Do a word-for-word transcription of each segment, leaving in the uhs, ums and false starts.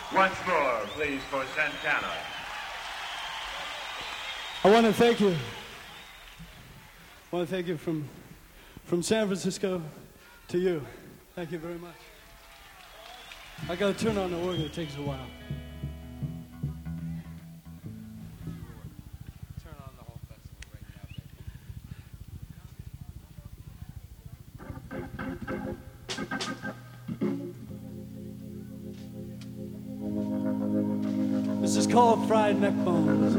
Once more, please, for Santana. I want to thank you. I want to thank you from, from San Francisco to you. Thank you very much. I got to turn on the organ. It takes a while. Turn on the whole festival right now. This is called Fried Neck Bones.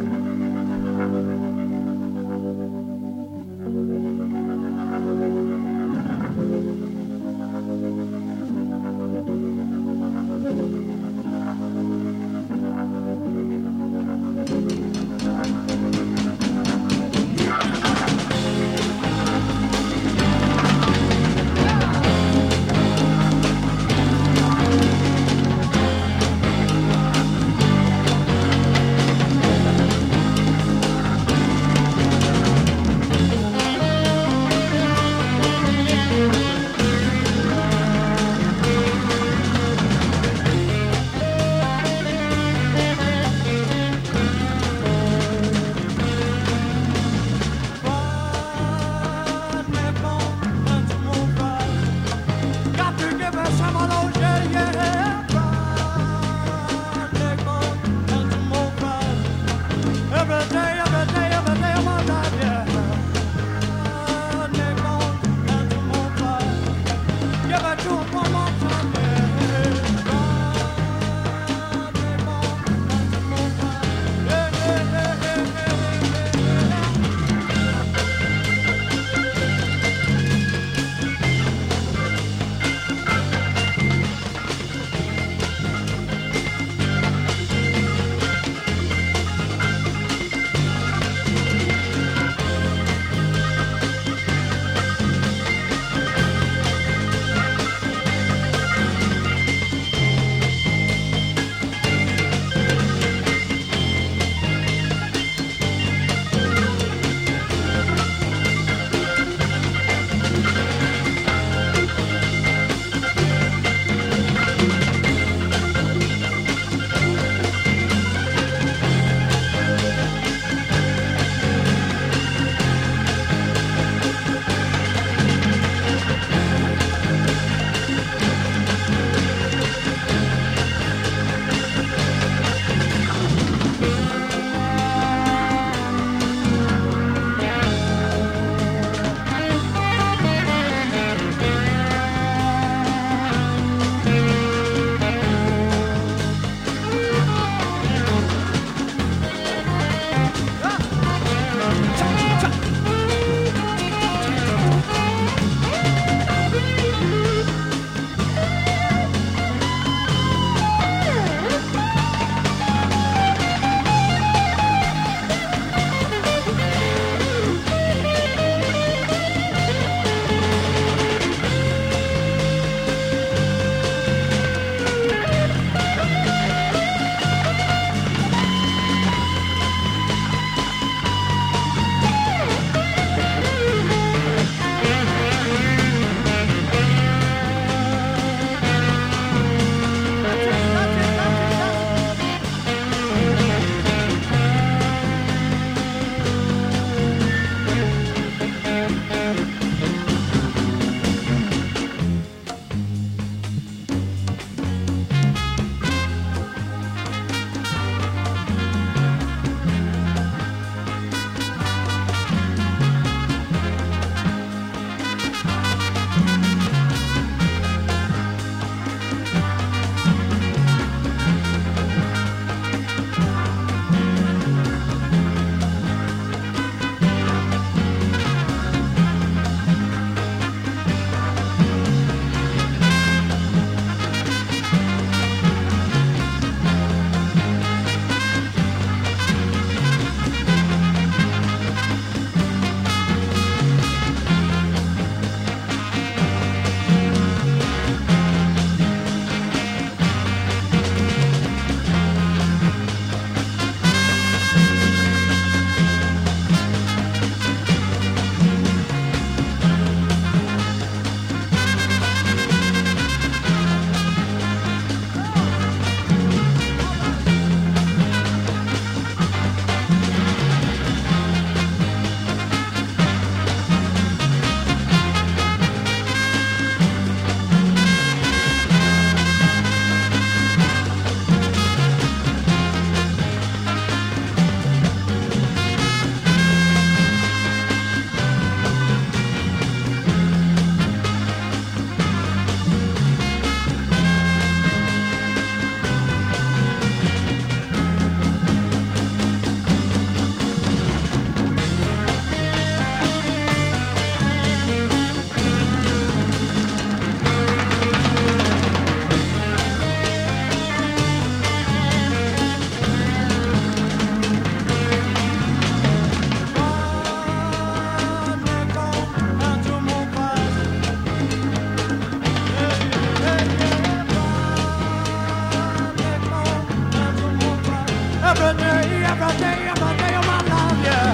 every day, every day, every day of my life, yeah.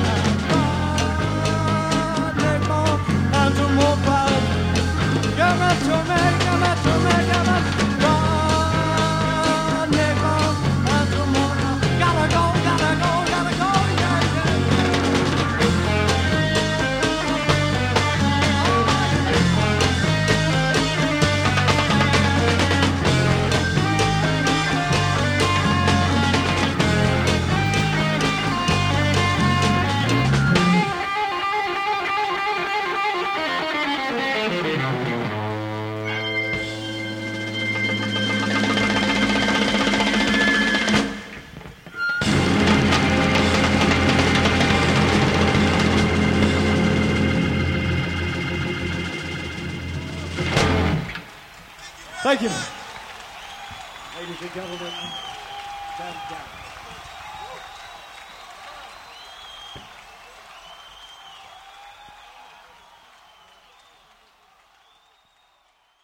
Monday more and some more fun. Give it to me, give it to me, give it. Monday more and some more. Gotta go, gotta go, gotta go, yeah, yeah. Thank you. Ladies and gentlemen, Sam Cannell.